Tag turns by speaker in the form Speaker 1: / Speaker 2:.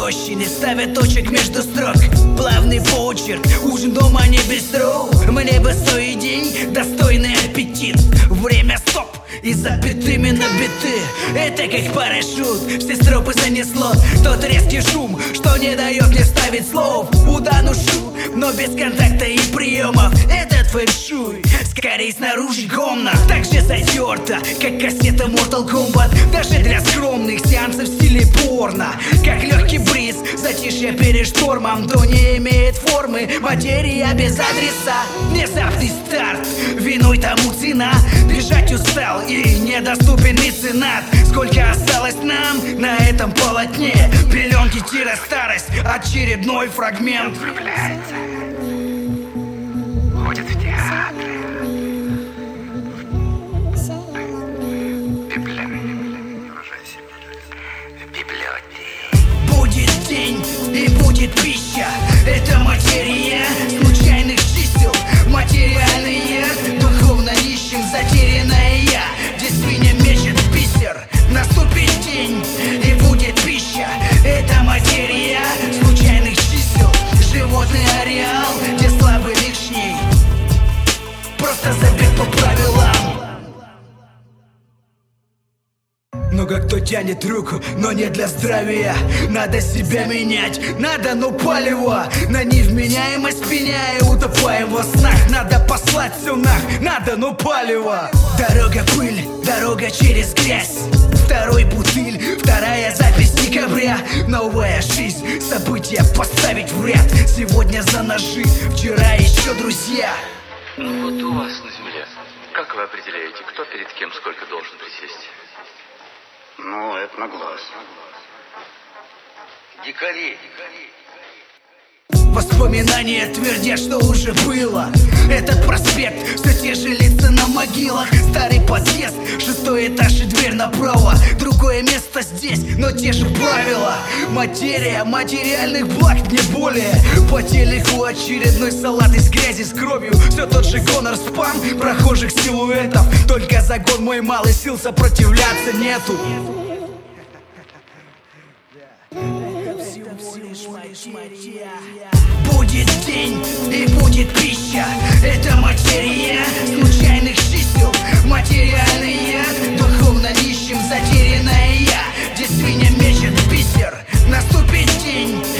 Speaker 1: мужчины ставят точек между строк. Плавный почерк, ужин дома не бистро. Мне бы 100 идей, достойный аппетит. Время стоп, и запятыми на биты. Это как парашют, все стропы занесло. Тот резкий шум, что не дает мне ставить слов. Утонушу, но без контакта и приемов. Этот фэншуй, скорее снаружи комнат. Так же затерто, как кассета Mortal Kombat. Даже для скромных сеансов в стиле порно. Как легкий бриз, затишье перед штормом. То не имеет формы, материя без адреса. Внезапный старт, виной тому цена. Бежать устал и недоступен меценат. Сколько осталось нам на этом полотне? Пеленки тира старость, очередной фрагмент.
Speaker 2: Влюбляется, ходит в театры, в библиотеке.
Speaker 1: Будет день и будет пища. Это материя случайных чисел. Материальные, духовно нищим затерянное я. Где свинья мечет бисер. Наступит день и будет пища. Это материя случайных чисел. Животный ареал, где слабый лишний. Просто забит по правилам. Много кто тянет руку, но не для здравия. Надо себя менять, надо, но палево. На невменяемость пеняя, утопаем во снах. Надо послать все нах, надо, но палево. Дорога пыль, дорога через грязь. Второй бутыль, вторая запись декабря. Новая жизнь, события поставить в ряд. Сегодня за ножи, вчера еще друзья.
Speaker 3: Ну вот у вас на земле, как вы определяете, кто перед кем сколько должен присесть?
Speaker 2: Ну, это на глаз. Дикари.
Speaker 1: Воспоминания твердят, что уже было. Этот проспект, все те же лица на могилах. Старый подъезд, 6-й этаж и дверь направо. Другое место здесь, но те же правила. Материя материальных благ, не более. По телеку очередной салат из грязи с кровью. Все тот же гонор, спам прохожих силуэтов. Только загон мой малый, сил сопротивляться нету. Будет день и будет пища. Это материя случайных чисел. Материальные, духовно нищим затерянное я. Где свинья мечет бисер. Наступит день